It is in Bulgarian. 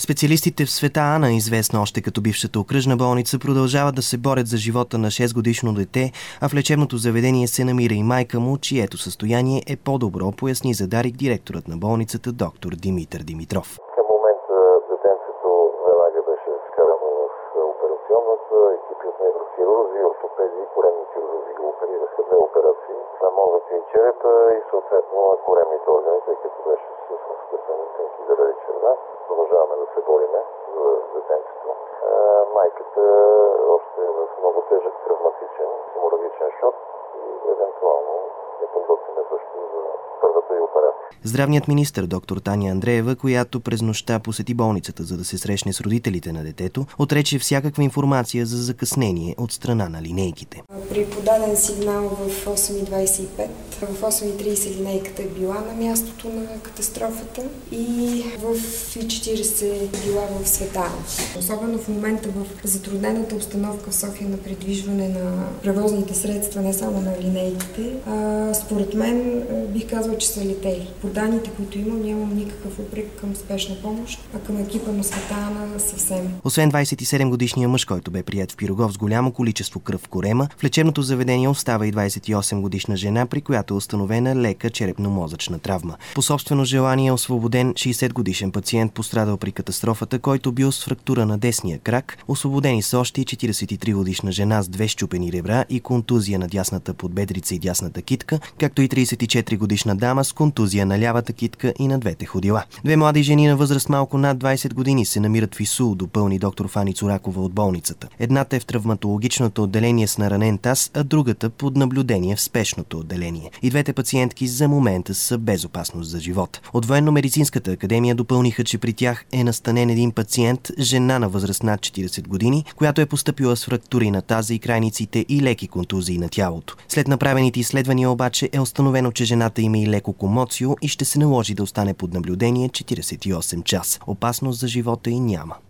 Специалистите в Света Ана, известна още като бившата окръжна болница, продължават да се борят за живота на 6-годишно дете, а в лечебното заведение се намира и майка му, чието състояние е по-добро, поясни за Дарик директорът на болницата доктор Димитър Димитров. Към момента детенцето веднага беше скарано в операционната, екипи от неврохирурзи, ортопеди и коремни хирурзи го оперираха 2 операции на мозъка и черепа и съответно на коремните органи, тъй като беше с скъсани цинки заради черна. Продължаваме да се бориме за детенцето. Майката още е в много тежък травматичен хеморагичен шок и евентуално е подготвена също за първата и операция. Здравният министър доктор Таня Андреева, която през нощта посети болницата, за да се срещне с родителите на детето, отрече всякаква информация за закъснение от страна на линейките. При подаден сигнал в 8:25, в 8:30 линейката е била на мястото на катастрофата и в 3:40 била в Света Ана. Особено в момента в затруднената обстановка в София на придвижване на превозните средства, не само на линейките, според мен бих казала, че са летели. По данните, които имам, нямам никакъв упрек към спешна помощ, а към екипа на Света Ана съвсем. Освен 27-годишния мъж, който бе приет в Пирогов с голямо количество кръв в корема, в лечебното заведение остава и 28-годишна жена, при която е установена лека черепно-мозъчна травма. По собствено желание е освободен 60-годишен пациент, пострадал при катастрофата, който бил с фрактура на десния крак. Освободени са още и 43-годишна жена с 2 счупени ребра и контузия на дясната подбедрица и дясната китка, както и 34-годишна дама с контузия на лявата китка и на двете ходила. 2 млади жени на възраст малко над 20 години се намират в ИСУЛ, допълни доктор Фани Цуракова от болницата. Едната е в травматологичното отделение с наранен таз, а другата под наблюдение в спешното отделение. И двете пациентки за момента са без опасност за живот. От Военно-медицинската академия допълниха, че при тях е настанен един пациент, жена на възраст над 40 години, която е постъпила с фрактури на таза и крайниците и леки контузии на тялото. След направените изследвания обаче е установено, че жената има и леко комоцио и ще се наложи да остане под наблюдение 48 часа. Опасност за живота й няма.